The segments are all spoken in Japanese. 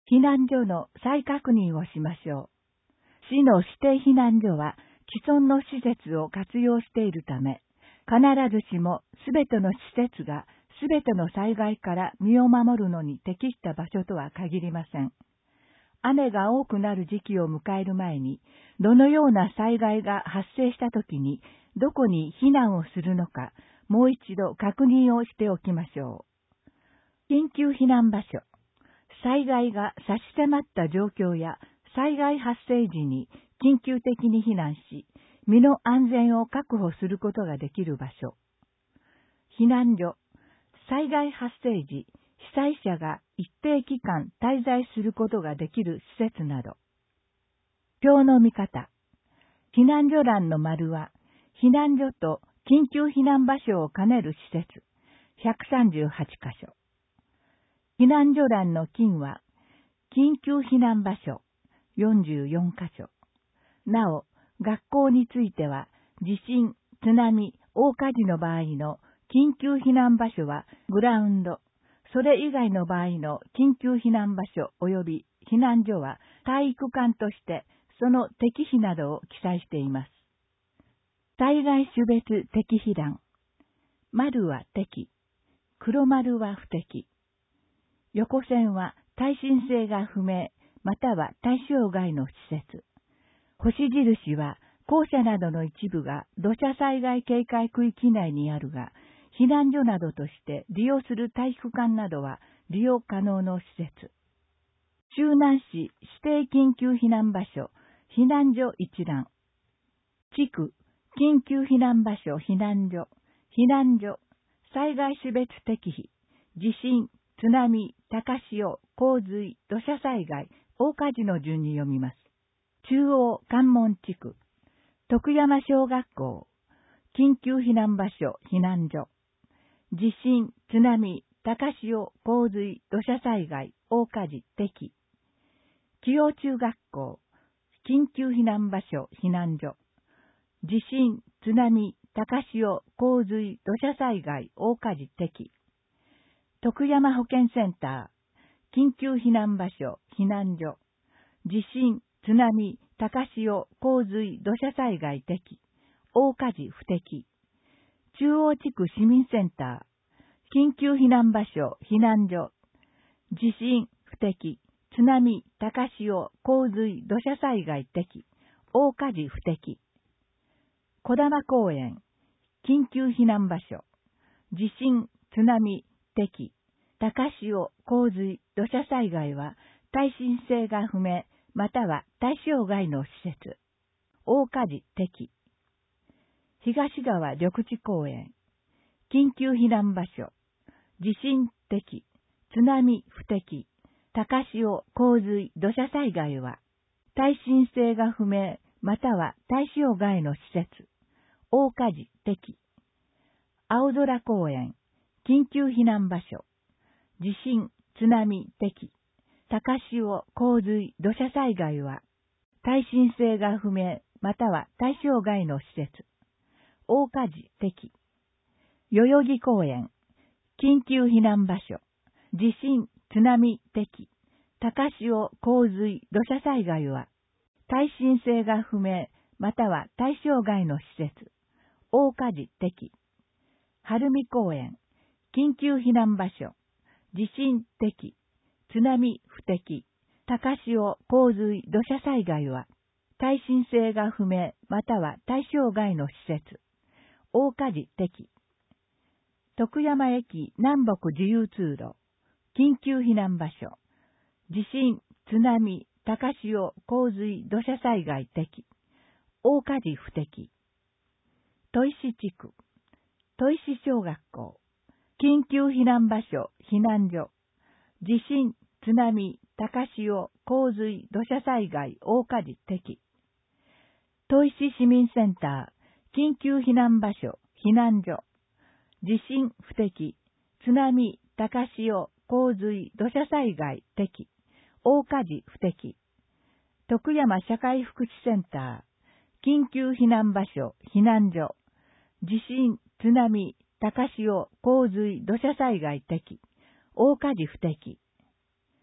避難所の再確認をしましょう。市の指定避難所は既存の施設を活用しているため、必ずしもすべての施設がすべての災害から身を守るのに適した場所とは限りません。雨が多くなる時期を迎える前に、どのような災害が発生したときに、どこに避難をするのか、もう一度確認をしておきましょう。緊急避難場所。災害が差し迫った状況や災害発生時に緊急的に避難し、身の安全を確保することができる場所。避難所。災害発生時、被災者が一定期間滞在することができる施設など。表の見方。避難所欄の丸は、避難所と緊急避難場所を兼ねる施設、138カ所。避難所欄の金は、緊急避難場所、44カ所。なお、学校については、地震、津波、大火事の場合の緊急避難場所はグラウンド、それ以外の場合の緊急避難場所及び避難所は体育館としてその適否などを記載しています。災害種別適避欄。丸は適、黒丸は不適。横線は耐震性が不明、または対象外の施設。星印は校舎などの一部が土砂災害警戒区域内にあるが、避難所などとして利用する体育館などは利用可能の施設。周南市指定緊急避難場所、避難所一覧。地区、緊急避難場所、避難所、避難所、災害種別適避、地震、津波、高潮、洪水、土砂災害、大火事の順に読みます。中央関門地区、徳山小学校、緊急避難場所、避難所、地震、津波、高潮、洪水、土砂災害、大火事、適。紀陽中学校、緊急避難場所、避難所、地震、津波、高潮、洪水、土砂災害、大火事、適。徳山保健センター、緊急避難場所、避難所、地震、津波、高潮、洪水、土砂災害、適。大火事、不適。中央地区市民センター、緊急避難場所、避難所、地震、不適。津波、高潮、洪水、土砂災害、適。大火事、不適。小玉公園、緊急避難場所、地震、津波、適。高潮、洪水、土砂災害は耐震性が不明、または対象外の施設。大火事、適。東川緑地公園、緊急避難場所、地震、適。津波、不適。高潮、洪水、土砂災害は耐震性が不明、または対象外の施設。大火事、適。青空公園、緊急避難場所、地震、津波、適。高潮、洪水、土砂災害は耐震性が不明、または対象外の施設。大火事、適。代々木公園、緊急避難場所、地震、津波、適。高潮、洪水、土砂災害は耐震性が不明、または対象外の施設。大火事、適。晴海公園、緊急避難場所、地震、適。津波、不適。高潮、洪水、土砂災害は耐震性が不明、または対象外の施設。大火事、適。徳山駅南北自由通路、緊急避難場所、地震、津波、高潮、洪水、土砂災害、適。大火事、不適。砥石地区、砥石小学校、緊急避難場所、避難所、地震、津波、高潮、洪水、土砂災害、大火事、適。砥石市民センター、緊急避難場所、避難所、地震、不適。津波、高潮、洪水、土砂災害、適。大火事、不適。徳山社会福祉センター、緊急避難場所、避難所、地震、津波、高潮、洪水、土砂災害、適。大火事、不適。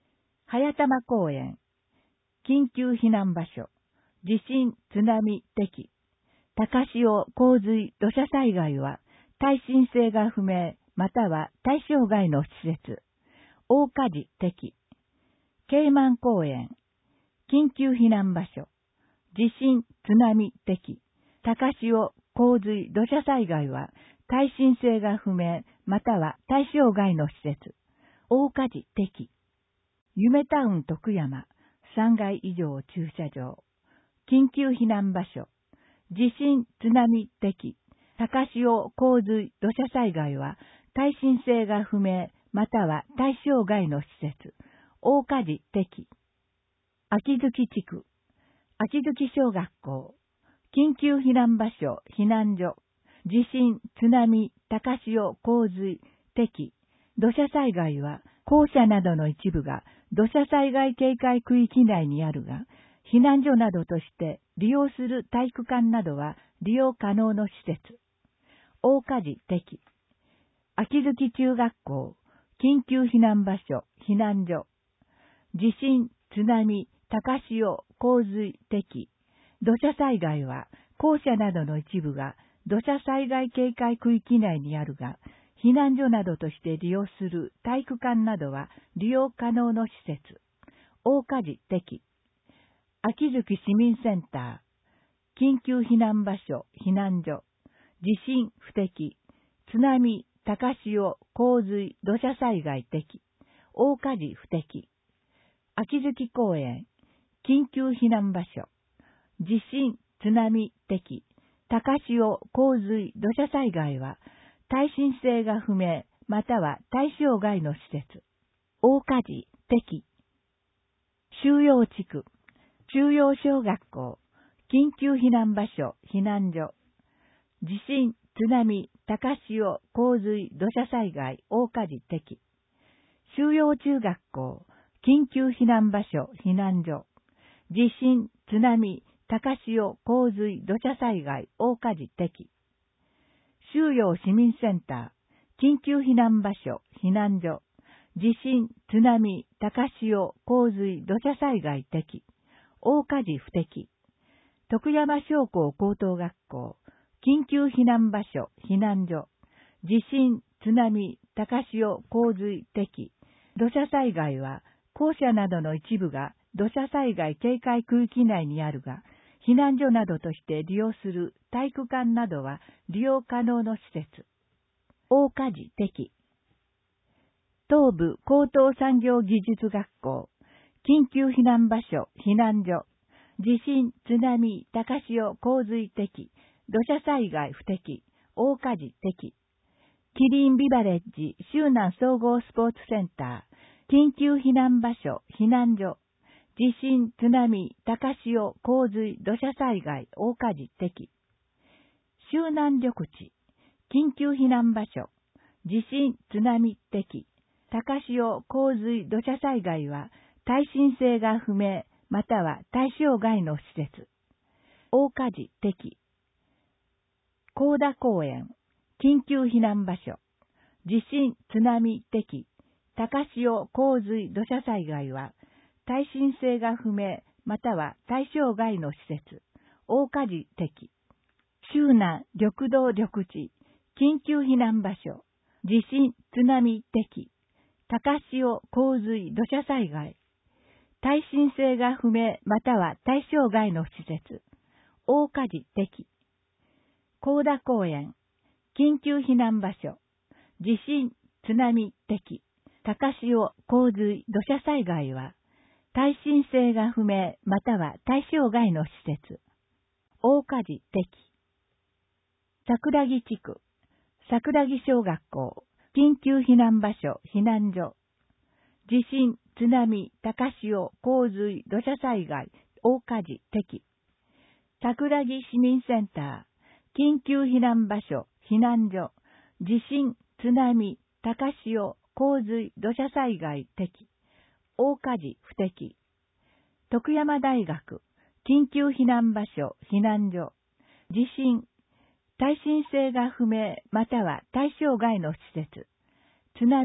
早玉公園、緊急避難場所、地震、津波、適、高潮、洪水、土砂災害は、耐震性が不明、または対象外の施設、大火事、適、慶満公園、緊急避難場所、地震、津波、適、高潮、洪水、土砂災害は、耐震性が不明、または対象外の施設、大火事、適、夢タウン徳山、3階以上駐車場、緊急避難場所、地震、津波、適、高潮、洪水、土砂災害は、耐震性が不明、または対象外の施設、大火事、適、秋月地区、秋月小学校、緊急避難場所、避難所、地震、津波、高潮、洪水、適、土砂災害は、校舎などの一部が土砂災害警戒区域内にあるが、避難所などとして利用する体育館などは利用可能の施設。大火事、適、秋月中学校、緊急避難場所、避難所、地震、津波、高潮、洪水、適、土砂災害は、校舎などの一部が土砂災害警戒区域内にあるが、避難所などとして利用する体育館などは利用可能の施設。大火事、適、秋月市民センター、緊急避難場所、避難所、地震、不適、津波、高潮、洪水、土砂災害、適、大火事、不適、秋月公園、緊急避難場所、地震、津波、適、高潮、洪水、土砂災害は、耐震性が不明、または対象外の施設。大火事、適、収容地区、収容小学校、緊急避難場所、避難所、地震、津波、高潮、洪水、土砂災害、大火事、適、収容中学校、緊急避難場所、避難所、地震、津波、高潮、洪水、土砂災害、大火事、適、収容市民センター、緊急避難場所、避難所、地震、津波、高潮、洪水、土砂災害、適、大火事、不適、徳山商工高等学校、緊急避難場所、避難所、地震、津波、高潮、洪水、適、土砂災害は、校舎などの一部が土砂災害警戒区域内にあるが、避難所などとして利用する体育館などは利用可能の施設。大火事、適、東部高等産業技術学校、緊急避難場所、避難所、地震、津波、高潮、洪水、適、土砂災害、不適、大火事、適、キリンビバレッジ周南総合スポーツセンター、緊急避難場所、避難所、地震、津波、高潮、洪水、土砂災害、大火事、適、周南緑地、緊急避難場所、地震、津波、適、高潮、洪水、土砂災害は、耐震性が不明、または対象外の施設。大火事、適、高田公園、緊急避難場所、地震、津波、適、高潮、洪水、土砂災害は、耐震性が不明、または対象外の施設。大火事、適、周南緑道緑地、緊急避難場所、地震、津波、適、高潮、洪水、土砂災害、耐震性が不明、または対象外の施設。大火事、適、高田公園、緊急避難場所、地震、津波、適、高潮、洪水、土砂災害は、耐震性が不明、または対象外の施設。大火事、適、桜木地区、桜木小学校、緊急避難場所、避難所、地震、津波、高潮、洪水、土砂災害、大火事、適、桜木市民センター、緊急避難場所、避難所、地震、津波、高潮、洪水、土砂災害、適、大火事、不適、徳山大学、緊急避難場所、避難所、地震、耐震性が不明、または対象外の施設、津波、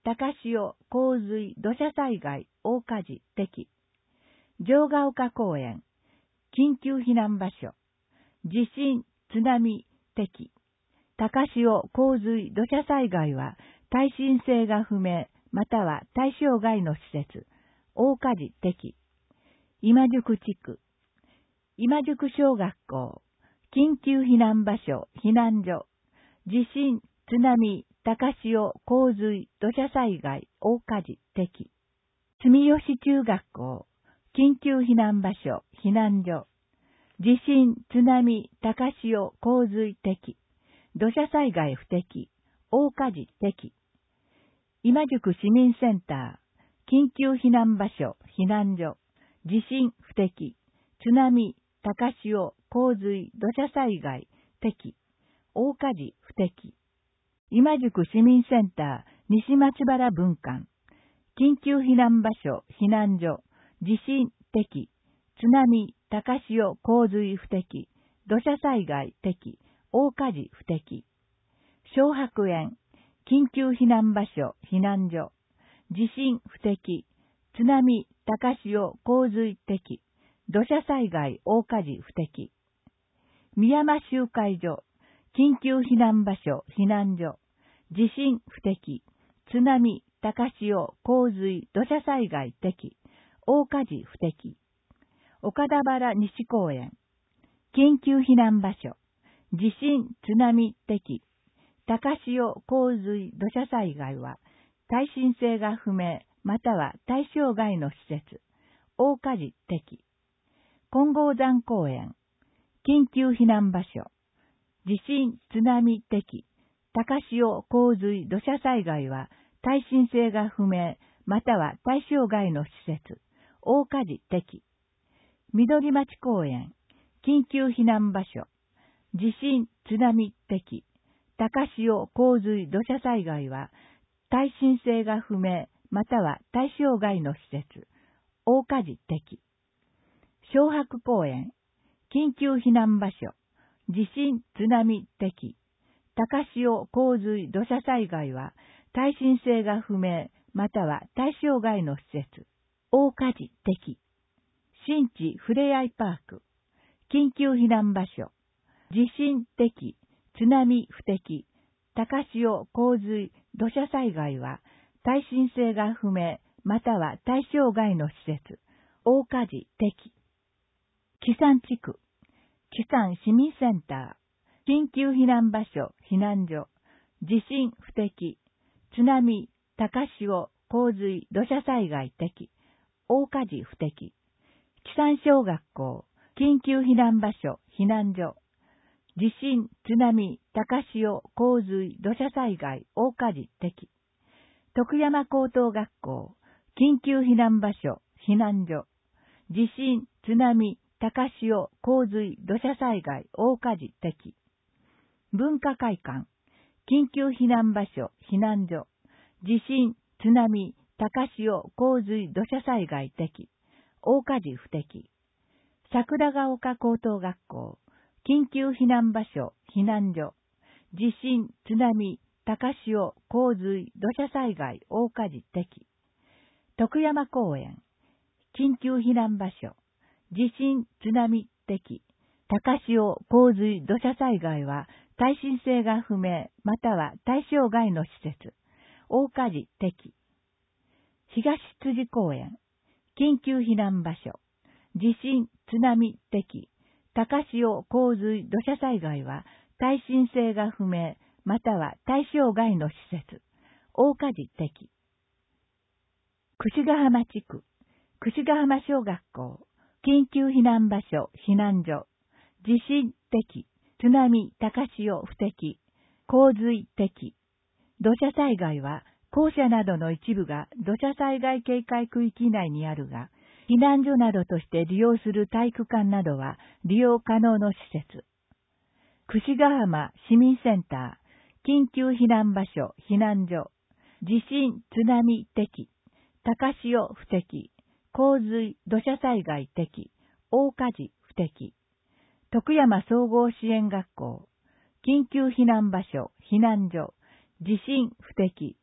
高潮、洪水、土砂災害、大火事、的。城ヶ丘公園、緊急避難場所、地震、津波、的。高潮、洪水、土砂災害は、耐震性が不明、または対象外の施設、大火事、的。今宿地区、今宿小学校、緊急避難場所、避難所、地震、津波、高潮、洪水、土砂災害、大火事、的。住吉中学校、緊急避難場所、避難所、地震、津波、高潮、洪水、的。土砂災害不適、大火事、的。今宿市民センター、緊急避難場所、避難所、地震不適、津波、高潮、洪水、土砂災害、的。大火事不適。今宿市民センター、西松原分館、緊急避難場所、避難所、地震的、津波、高潮、洪水不適、土砂災害的、大火事不適。小白園、緊急避難場所、避難所、地震不適、津波、高潮、洪水的、土砂災害、大火事不適。宮山集会所、緊急避難場所、避難所、地震不適、津波、高潮、洪水、土砂災害的、大火事不適。岡田原西公園、緊急避難場所、地震、津波的、高潮、洪水、土砂災害は、耐震性が不明、または対象外の施設、大火事的。金剛山公園、緊急避難場所、地震、津波的、高潮、洪水、土砂災害は、耐震性が不明、または対象外の施設、大火事的。緑町公園、緊急避難場所、地震、津波的、高潮、洪水、土砂災害は、耐震性が不明、または対象外の施設、大火事的。小白公園、緊急避難場所、地震、津波的、高潮、洪水、土砂災害は、耐震性が不明、または対象外の施設、大火事的。新地ふれあいパーク、緊急避難場所、地震的、津波不適、高潮、洪水、土砂災害は、耐震性が不明、または対象外の施設、大火事的。木山地区、木山市民センター、緊急避難場所、避難所、地震不適、津波、高潮、洪水、土砂災害的、大火事不適。木山小学校、緊急避難場所、避難所、地震、津波、高潮、洪水、土砂災害、大火事的。徳山高等学校、緊急避難場所、避難所、地震、津波、高潮、洪水、土砂災害、大火事的。文化会館、緊急避難場所、避難所、地震、津波、高潮、洪水、土砂災害的。大火事不適。桜ヶ丘高等学校、緊急避難場所、避難所、地震、津波、高潮、洪水、土砂災害、大火事的。徳山公園、緊急避難場所、地震、津波的、高潮、洪水、土砂災害は耐震性が不明、または対象外の施設、大火事的。東辻公園、緊急避難場所、地震、津波的、高潮、洪水、土砂災害は耐震性が不明、または対象外の施設、大火事的。櫛ヶ浜地区、櫛ヶ浜小学校、緊急避難場所、避難所、地震的、津波、高潮不適、洪水的。土砂災害は、校舎などの一部が土砂災害警戒区域内にあるが、避難所などとして利用する体育館などは利用可能の施設。櫛ヶ浜市民センター、緊急避難場所、避難所、地震、津波的、高潮不適、洪水、土砂災害的、大火事不適。徳山総合支援学校、緊急避難場所、避難所、地震不適、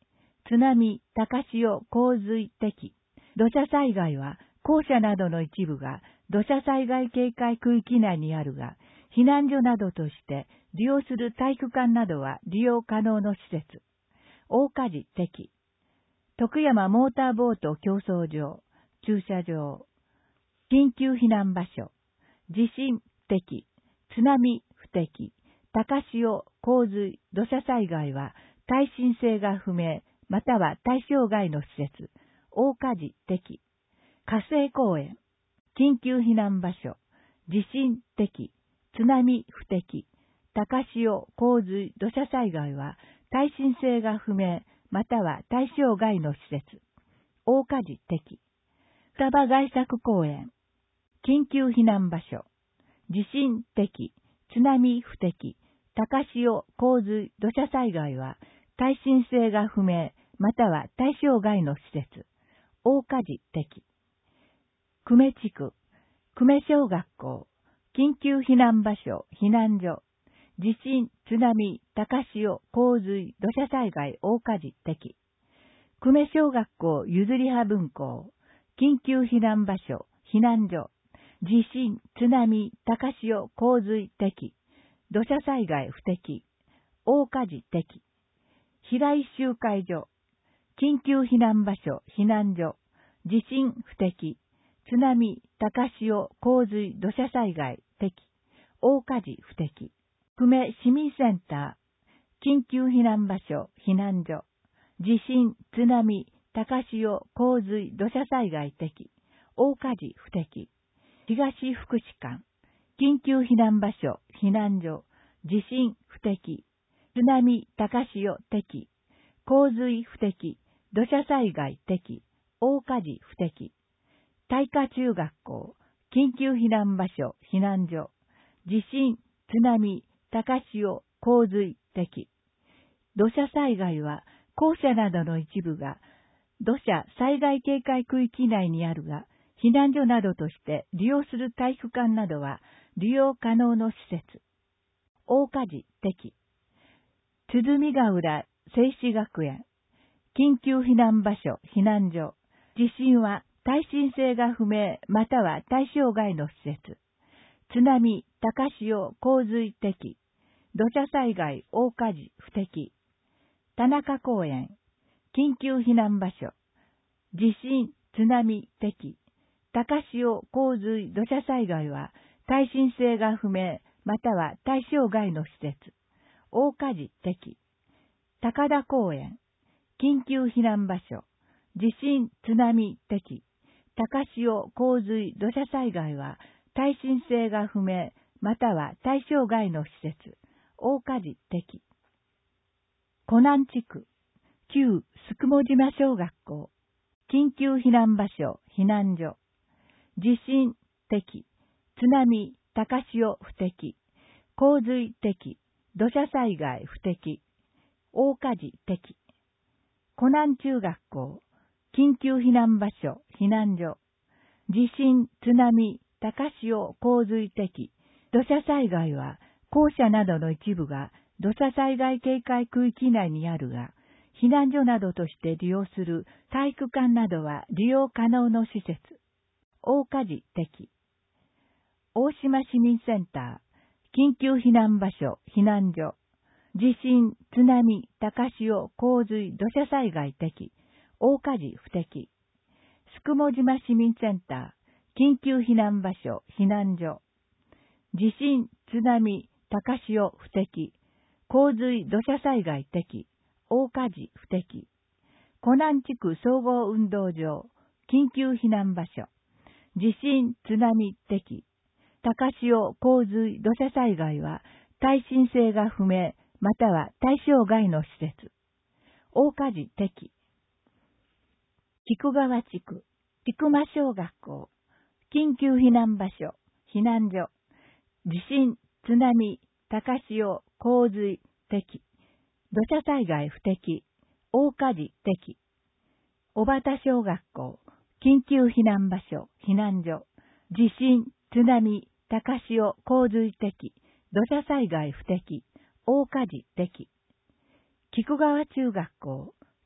津波、高潮、洪水的。土砂災害は、校舎などの一部が土砂災害警戒区域内にあるが、避難所などとして利用する体育館などは利用可能の施設。大火事的。徳山モーターボート競争場、駐車場。緊急避難場所。地震的。津波不適。高潮、洪水、土砂災害は耐震性が不明、または対象外の施設。大火事的。火星公園。緊急避難場所。地震的。津波不適。高潮、洪水、土砂災害は耐震性が不明、または対象外の施設。大火事的。双葉外作公園。緊急避難場所。地震的。津波不適。高潮、洪水、土砂災害は耐震性が不明、または対象外の施設。大火事的。久米地区。久米小学校。緊急避難場所、避難所。地震、津波、高潮、洪水、土砂災害、大火事的。久米小学校ゆずり派分校。緊急避難場所、避難所。地震、津波、高潮、洪水的。土砂災害不適。大火事的。平井集会所。緊急避難場所、避難所。地震不適。津波、高潮、洪水、土砂災害的。大火事不適。久米市民センター。緊急避難場所、避難所。地震、津波、高潮、洪水、土砂災害的。大火事不適。東福祉館。緊急避難場所、避難所。地震不適。津波、高潮的。洪水不適。土砂災害的。大火事不適。大華中学校。緊急避難場所、避難所。地震、津波、高潮、洪水的。土砂災害は、校舎などの一部が、土砂災害警戒区域内にあるが、避難所などとして利用する体育館などは利用可能の施設。大火事的。鼓ヶ浦聖子学園。緊急避難場所、避難所。地震は耐震性が不明または対象外の施設。津波、高潮、洪水的。土砂災害、大火事不適。田中公園。緊急避難場所。地震、津波的。高潮、洪水、土砂災害は耐震性が不明または対象外の施設。大火事的。高田公園。緊急避難場所。地震、津波的。高潮、洪水、土砂災害は耐震性が不明または対象外の施設。大火事的。湖南地区。旧宿毛島小学校。緊急避難場所、避難所。地震的。津波、高潮不適。洪水的。土砂災害不適。大火事的。湖南中学校。緊急避難場所、避難所。地震、津波、高潮、洪水的。土砂災害は、校舎などの一部が土砂災害警戒区域内にあるが、避難所などとして利用する体育館などは利用可能の施設。大火事的。大島市民センター。緊急避難場所、避難所。地震、津波、高潮、洪水、土砂災害的。大火事不適。宿毛島市民センター。緊急避難場所、避難所。地震、津波、高潮不適。洪水、土砂災害的。大火事不適。湖南地区総合運動場。緊急避難場所。地震、津波的。高潮、洪水、土砂災害は耐震性が不明または対象外の施設。大火事的。菊川地区。菊間小学校。緊急避難場所。避難所。地震、津波、高潮、洪水的。土砂災害不適。大火事的。小畑小学校。緊急避難場所。避難所。地震、津波、高潮、洪水的。土砂災害不適。大火事的。菊川中学校。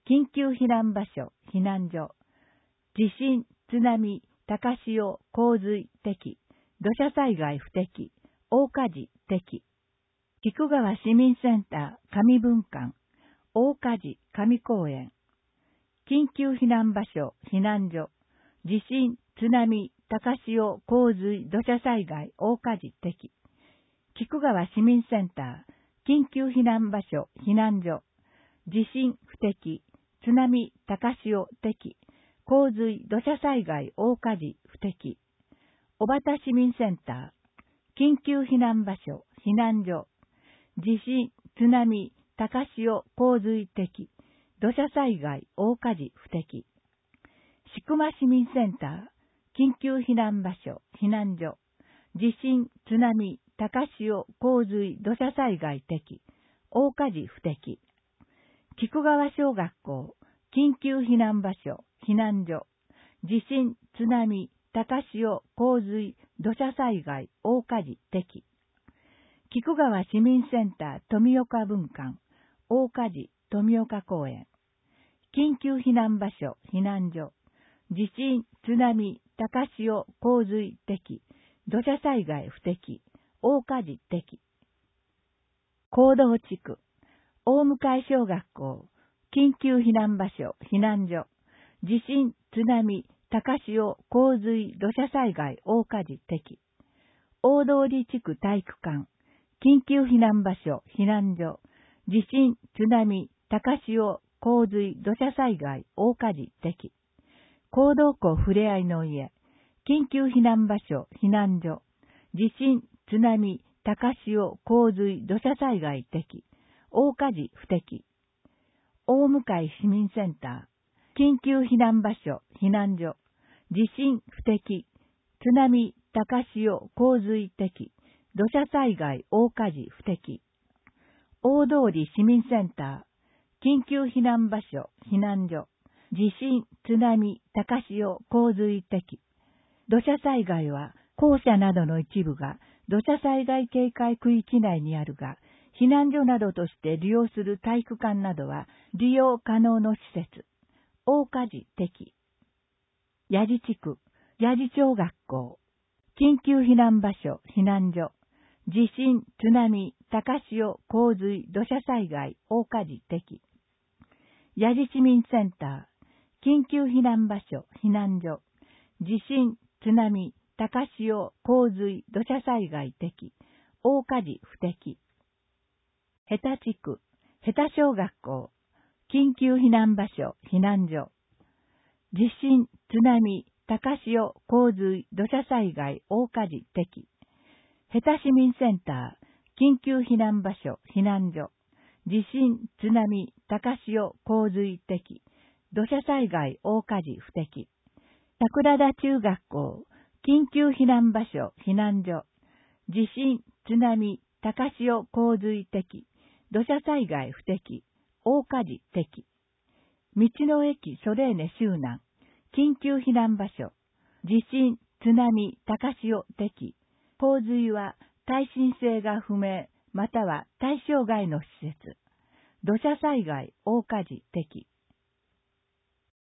緊急避難場所、避難所、地震、津波、高潮、洪水的、土砂災害不適、大火事的、菊川市民センター、上分館、大火事、上公園、緊急避難場所、避難所、地震、津波、高潮、洪水、土砂災害、大火事的、菊川市民センター、緊急避難場所、避難所、地震、不適、津波、高潮、的、洪水、土砂災害、大火事、不適、小畑市民センター、緊急避難場所、避難所、地震、津波、高潮、洪水的、土砂災害、大火事、不適、千曲市民センター、緊急避難場所、避難所、地震、津波、高潮、洪水、土砂災害的、大火事、不適、菊川小学校、緊急避難場所、避難所、地震、津波、高潮、洪水、土砂災害、大火事、的、菊川市民センター、富岡分館、大火事、富岡公園、緊急避難場所、避難所、地震、津波、高潮、洪水、的、土砂災害不適、大火事的、行動地区、大向小学校、緊急避難場所、避難所、地震、津波、高潮、洪水、土砂災害、大火事的、大通地区体育館、緊急避難場所、避難所、地震、津波、高潮、洪水、土砂災害、大火事的、行動校ふれあいの家、緊急避難場所、避難所、地震、津波、高潮、洪水、土砂災害的、大火事不適、大向市民センター、緊急避難場所、避難所、地震不適、津波、高潮、洪水的、土砂災害、大火事不適、大通市民センター、緊急避難場所、避難所、地震、津波、高潮、洪水的、土砂災害は校舎などの一部が土砂災害警戒区域内にあるが、避難所などとして利用する体育館などは利用可能の施設、大火事的、八地地区、八地小学校、緊急避難場所、避難所、地震、津波、高潮、洪水、土砂災害、大火事的、八地市民センター、緊急避難場所、避難所、地震、津波、高潮、洪水、土砂災害的、大火事不適、下田地区、下田小学校、緊急避難場所、避難所、地震、津波、高潮、洪水、土砂災害、大火事的、下田市民センター、緊急避難場所、避難所、地震、津波、高潮、洪水的、土砂災害、大火事不適、桜田中学校、緊急避難場所、避難所、地震、津波、高潮、洪水的、土砂災害不適、大火事的、道の駅ソレーネ周南、緊急避難場所、地震、津波、高潮的、洪水は耐震性が不明、または対象外の施設、土砂災害、大火事的、